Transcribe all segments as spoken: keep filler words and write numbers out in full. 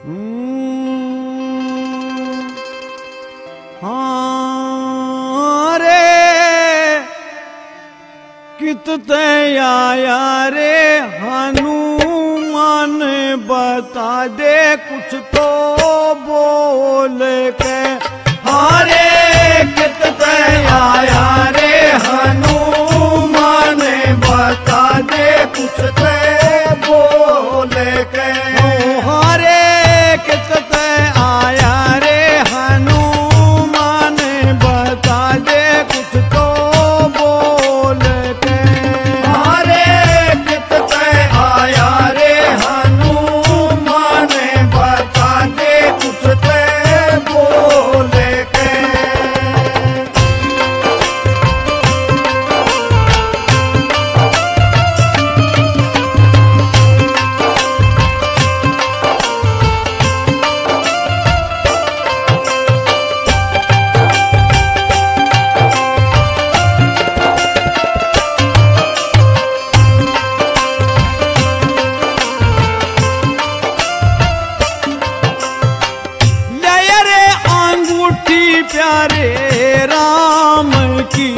हाँ रे कितते आया रे हनुमान बता दे कुछ तो बोल के। हाँ रे कितते आया रे हनुमान बता दे कुछ तो बोल के। हाँ रे कितते आया रे हनुमान बता दे कुछ तो बोल के। हाँ रे कितते आया रे हनुमान बता दे कुछ तो बोल के। प्यारे राम की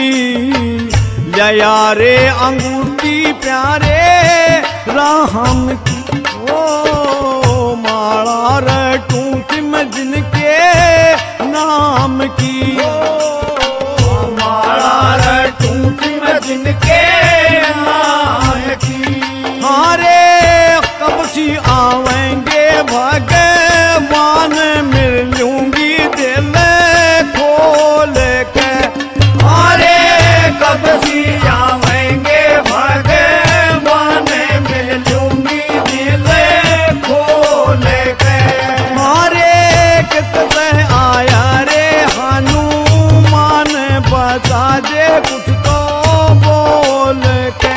जया रे अंगूठी प्यारे राम की। ओ माला रटूं में जिनके नाम की। ओ माला रटूं में जिनके नाम की। हारे कब सी आवेंगे भगवान मिल लूंगी दिल खोल के। अरे कब सी आवेंगे भगवान मिल लूंगी दिल खोल के। अरे कितने आया रे हनुमान बता दे कुछ तो बोल के।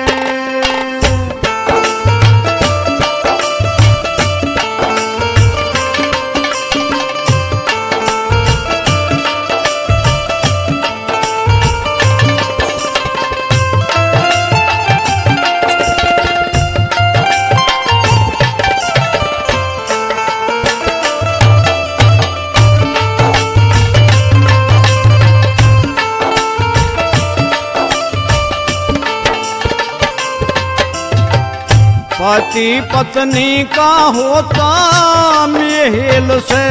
पति पत्नी का होता मेल से।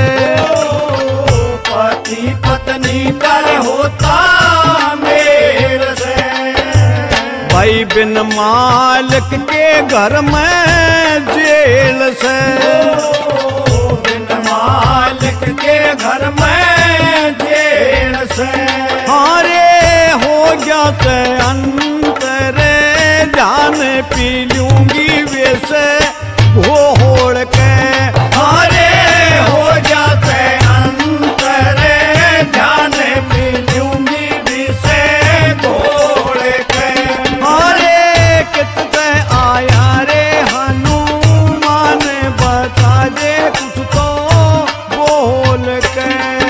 पति पत्नी का होता मेल से। भाई बिन मालिक के घर में जेल से। बिन मालिक के घर में जेल से। हारे हो जाते अंतरे जान पी लूंगी वैसे घोड़ के। हारे हो जाते अंतरे जान पी लूंगी वैसे घोड़ के। हारे कितने आया रे हनुमान बता दे कुछ तो बोल के।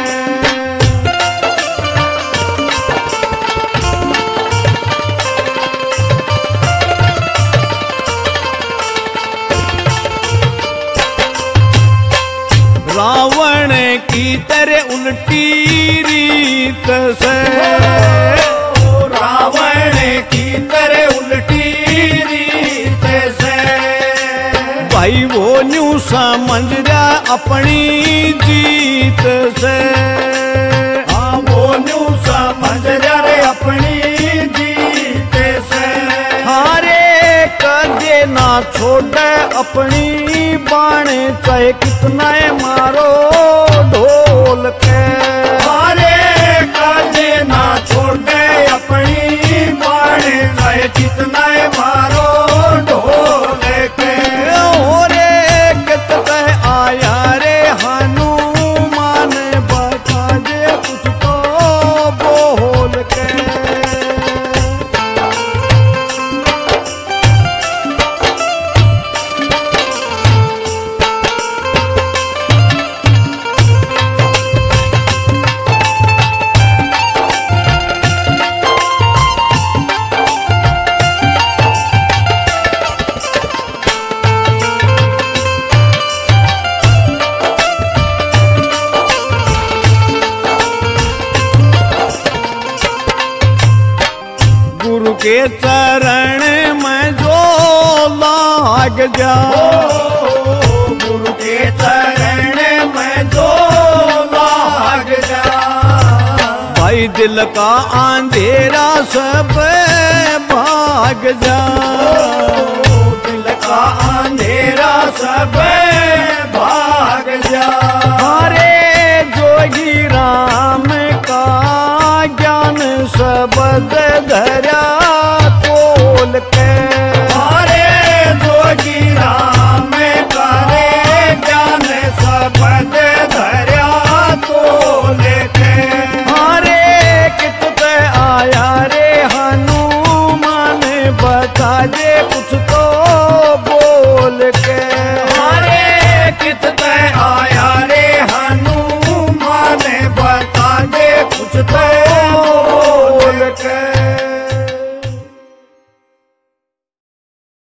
रावण की तरह उल्टी रीत से। रावण की तरह उल्टी रीत से। भाई वो न्यू समझ रहा अपनी जीत से। हाँ वो न्यू समझ रहा अपनी जीत से। हारे कदे ना छोड़े अपनी बाणे चाहे कितना मारो ढोल के। हारे कदे ना छोड़े अपनी बाणे चाहे कितना मारो ढोल के। होरे कितने आया रे हनुमान बता दे कुछ तो बोल के। चरण में जो लाग जा, गुरु के चरण में जो लाग जा, भाई दिल का अंधेरा सब भाग जा, दिल का अंधेरा सब भाग जा। हरे जोगी राम का ज्ञान शब्द धरा तोल के, हरे जोगी राम का रे ज्ञान शब्द धरा तोल के, हरे कित पे आया रे हनुमान बता दे कुछ तो बोल के, हरे कित पे आया रे हनुमान बता दे कुछ तो बोल के।